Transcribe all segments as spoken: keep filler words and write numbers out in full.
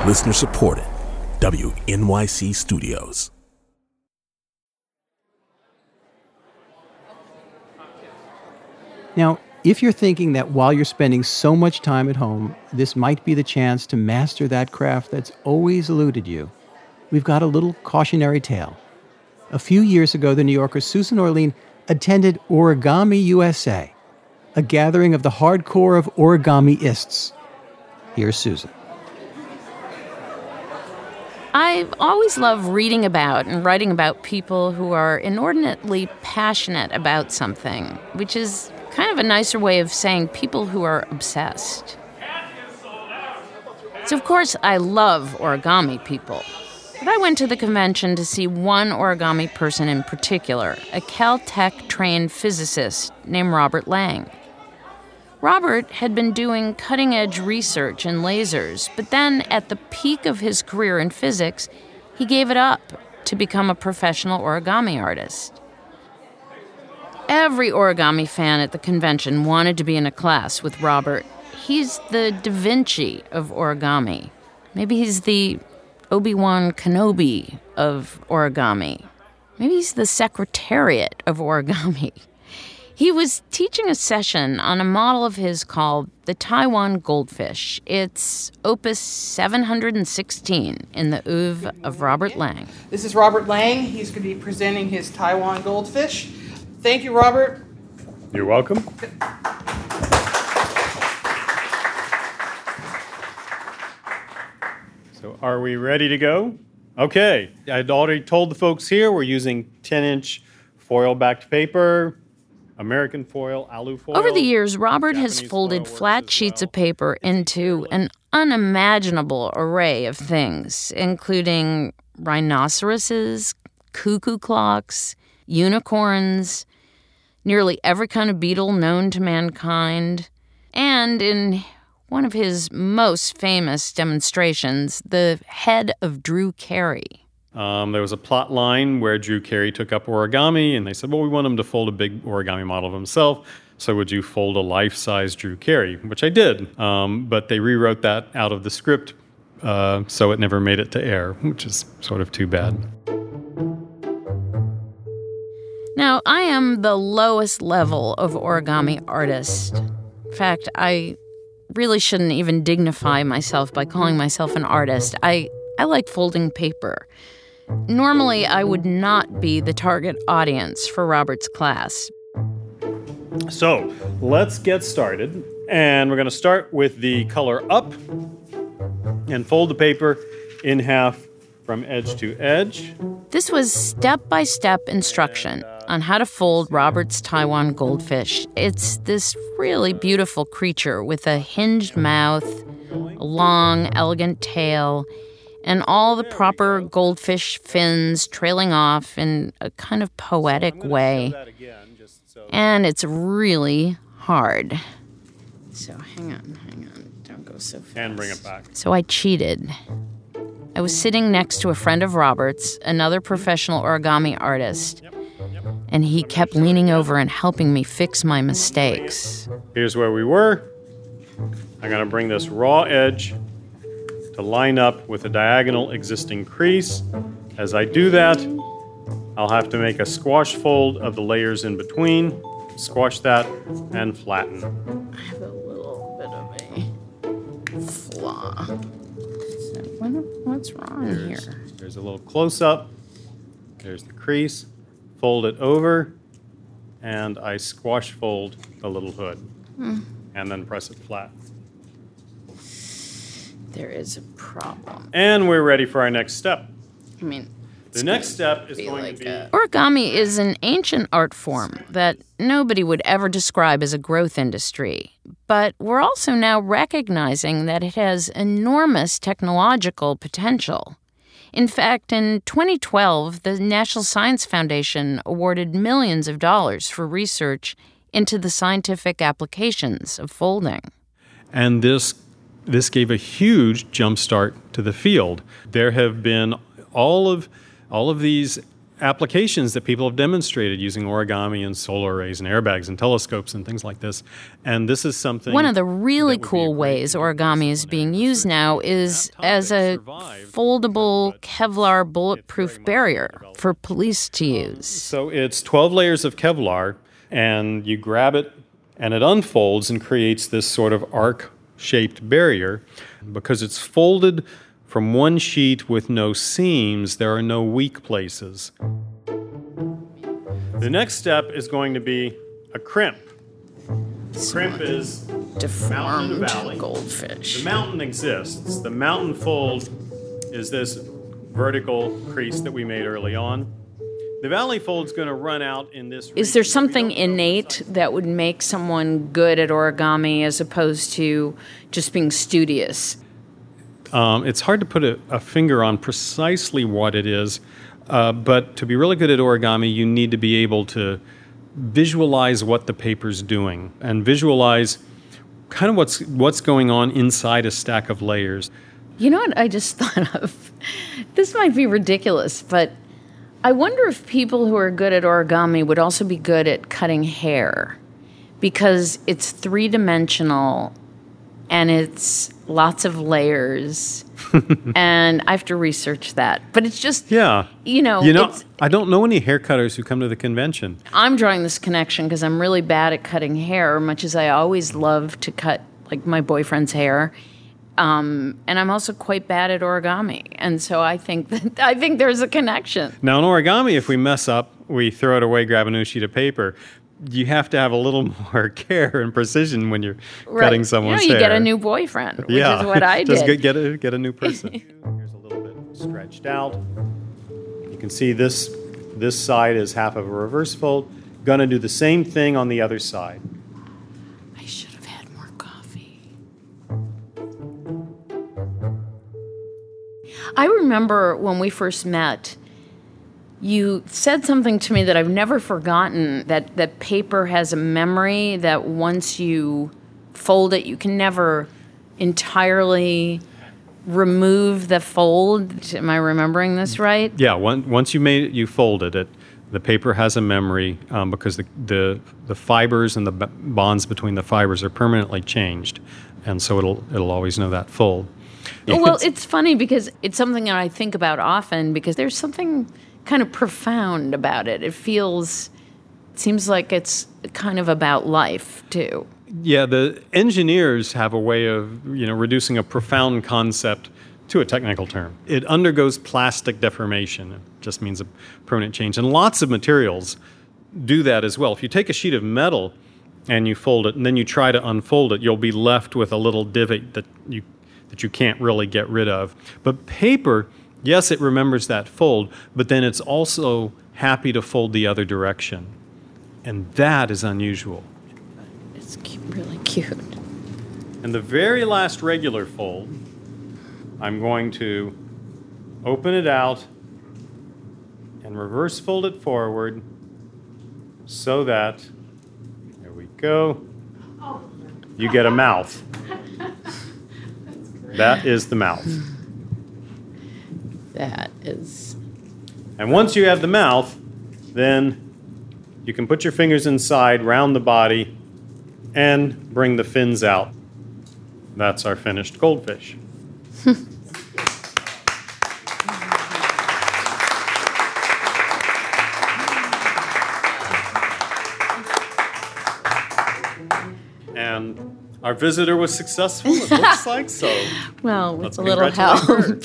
Listener supported. W N Y C Studios. Now, if you're thinking that while you're spending so much time at home, this might be the chance to master that craft that's always eluded you, we've got a little cautionary tale. A few years ago, the New Yorker Susan Orlean attended Origami U S A, a gathering of the hardcore of origami-ists. Here's Susan. I always love reading about and writing about people who are inordinately passionate about something, which is kind of a nicer way of saying people who are obsessed. So, of course, I love origami people. But I went to the convention to see one origami person in particular, a Caltech-trained physicist named Robert Lang. Robert had been doing cutting-edge research in lasers, but then at the peak of his career in physics, he gave it up to become a professional origami artist. Every origami fan at the convention wanted to be in a class with Robert. He's the Da Vinci of origami. Maybe he's the Obi-Wan Kenobi of origami. Maybe he's the Secretariat of origami. He was teaching a session on a model of his called the Taiwan Goldfish. It's opus seven hundred sixteen in the oeuvre of Robert Lang. This is Robert Lang. He's going to be presenting his Taiwan Goldfish. Thank you, Robert. You're welcome. So are we ready to go? Okay. I'd already told the folks here we're using ten-inch foil-backed paper, American foil, alu foil. Over the years, Robert Japanese has folded foil flat works as sheets well. of paper into an unimaginable array of things, including rhinoceroses, cuckoo clocks, unicorns, nearly every kind of beetle known to mankind, and in one of his most famous demonstrations, the head of Drew Carey. Um, there was a plot line where Drew Carey took up origami, and they said, well, we want him to fold a big origami model of himself, so would you fold a life-size Drew Carey? Which I did, um, but they rewrote that out of the script, uh, so it never made it to air, which is sort of too bad. Now, I am the lowest level of origami artist. In fact, I really shouldn't even dignify myself by calling myself an artist. I, I like folding paper. Normally, I would not be the target audience for Robert's class. So let's get started. And we're going to start with the color up and fold the paper in half from edge to edge. This was step-by-step instruction on how to fold Robert's Taiwan Goldfish. It's this really beautiful creature with a hinged mouth, a long, elegant tail, and all the proper goldfish fins trailing off in a kind of poetic way. And it's really hard. So hang on, hang on. Don't go so fast. And bring it back. So I cheated. I was sitting next to a friend of Robert's, another professional origami artist, and he kept leaning over and helping me fix my mistakes. Here's where we were. I'm going to bring this raw edge to line up with a diagonal existing crease. As I do that, I'll have to make a squash fold of the layers in between, squash that, and flatten. I have a little bit of a flaw. So what, what's wrong Here's, here? There's a little close-up. There's the crease. Fold it over, and I squash fold the little hood, Hmm. and then press it flat. There is a problem. And we're ready for our next step. I mean, The next step is be going like to be... a- Origami is an ancient art form that nobody would ever describe as a growth industry. But we're also now recognizing that it has enormous technological potential. In fact, in twenty twelve, the National Science Foundation awarded millions of dollars for research into the scientific applications of folding. And this this gave a huge jump start to the field. There have been all of all of these applications that people have demonstrated using origami and solar arrays and airbags and telescopes and things like this. And this is something... One of the really cool ways origami is being used now is as a foldable Kevlar bulletproof barrier for police to use. So it's twelve layers of Kevlar, and you grab it, and it unfolds and creates this sort of arc-shaped barrier. Because it's folded from one sheet with no seams, there are no weak places. The next step is going to be a crimp. Crimp is mountain in a valley. Goldfish. The mountain exists. The mountain fold is this vertical crease that we made early on. The valley fold's going to run out in this... Is there something innate that would make someone good at origami as opposed to just being studious? Um, it's hard to put a, a finger on precisely what it is, uh, but to be really good at origami, you need to be able to visualize what the paper's doing and visualize kind of what's what's going on inside a stack of layers. You know what I just thought of? This might be ridiculous, but I wonder if people who are good at origami would also be good at cutting hair, because it's three-dimensional and it's lots of layers, and I have to research that. But it's just, yeah. you know... You know, it's, I don't know any hair cutters who come to the convention. I'm drawing this connection because I'm really bad at cutting hair, much as I always love to cut, like, my boyfriend's hair. Um, and I'm also quite bad at origami. And so I think that I think there's a connection. Now, in origami, if we mess up, we throw it away, grab a new sheet of paper. You have to have a little more care and precision when you're right. cutting someone's you know, you hair. get a new boyfriend, which yeah. is what I did. Just get, get, a, get a new person. Here's a little bit stretched out. You can see this, this side is half of a reverse fold. Going to do the same thing on the other side. I should have had more coffee. I remember when we first met, you said something to me that I've never forgotten, that, that paper has a memory, that once you fold it, you can never entirely remove the fold. Am I remembering this right? Yeah, one, once you made it, you folded it. The paper has a memory um, because the, the the fibers and the b- bonds between the fibers are permanently changed, and so it'll it'll always know that fold. Oh, well, it's funny because it's something that I think about often, because there's something kind of profound about it. It feels, it seems like it's kind of about life too. Yeah, the engineers have a way of, you know, reducing a profound concept to a technical term. It undergoes plastic deformation. It just means a permanent change. And lots of materials do that as well. If you take a sheet of metal and you fold it and then you try to unfold it, you'll be left with a little divot that you that you can't really get rid of. But paper, yes, it remembers that fold, but then it's also happy to fold the other direction. And that is unusual. It's really cute. And the very last regular fold, I'm going to open it out and reverse fold it forward so that, there we go, you get a mouth. That is the mouth. That is... And once you have the mouth, then you can put your fingers inside, round the body, and bring the fins out. That's our finished goldfish. And our visitor was successful, it looks like, so well, with let's a little help.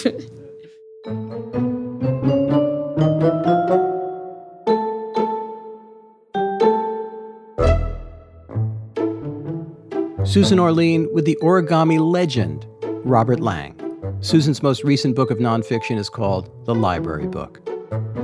Susan Orlean with the origami legend, Robert Lang. Susan's most recent book of nonfiction is called The Library Book.